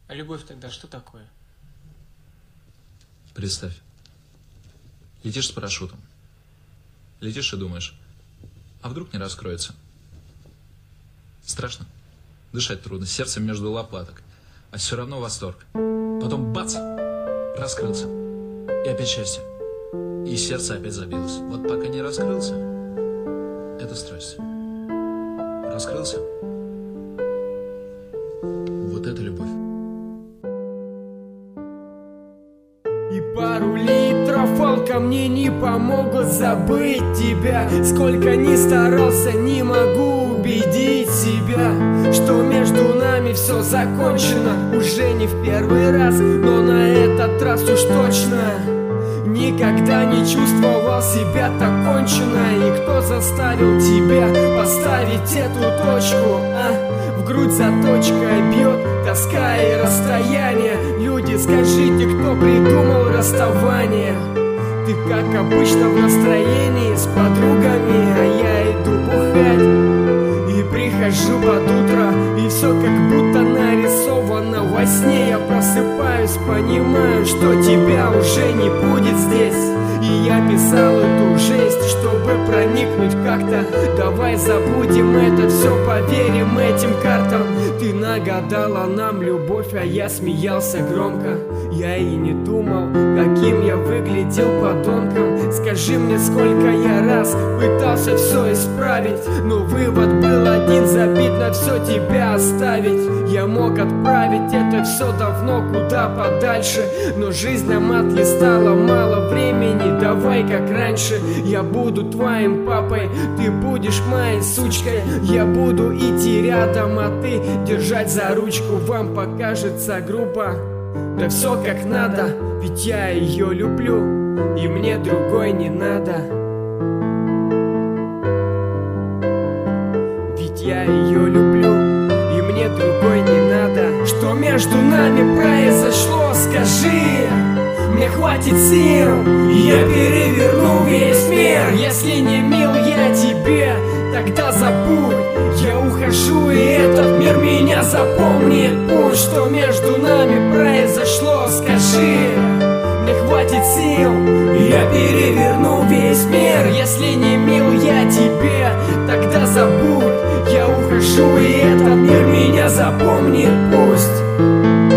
А любовь тогда что такое? Представь, летишь с парашютом. Летишь и думаешь, а вдруг не раскроется? Страшно. Дышать трудно, сердце между лопаток. А все равно восторг. Потом бац! Раскрылся. И опять счастье. И сердце опять забилось. Вот пока не раскрылся, это страсть. Раскрылся. Вот это любовь. И пару литров алка мне не помогут забыть тебя. Сколько ни старался, не могу убедить себя, что между нами все закончено. Уже не в первый раз, но на этот раз уж точно. Никогда не чувствовал себя так кончено. И кто заставил тебя поставить эту точку, а? В грудь заточка бьет тоска и расстояние. Люди, скажите, кто придумал расставание? Ты, как обычно, в настроении с подругами, а я иду бухать. И прихожу под утро, и все как будто нарисовано во сне. Я просыпаюсь, понимаю, что тебя уже не будет здесь. И я писал эту жесть, чтобы проникнуть как-то. Давай забудем это все, поверим этим картам. Ты нагадала нам любовь, а я смеялся громко. Я и не думал, каким я выглядел подонком. Скажи мне, сколько я раз пытался все исправить, но вывод был один: забить на все, тебя оставить. Я мог отправить это все давно куда подальше, но жизнь нам отлистала мало времени. Давай как раньше, я буду твоим папой, ты будешь моей сучкой. Я буду идти рядом, а ты держать за ручку. Вам покажется грубо, да все как надо, ведь я ее люблю, и мне другой не надо. Ведь я ее люблю, и мне другой не надо. Что между нами произошло, скажи. Мне хватит сил, я переверну весь мир. Если не мил я тебе, тогда забудь. Я ухожу, и этот мир меня запомнит. Пусть, что между нами произошло, скажи. Мне хватит сил, я переверну весь мир. Если не мил я тебе, тогда забудь. Я ухожу, и этот мир меня запомнит. Пусть.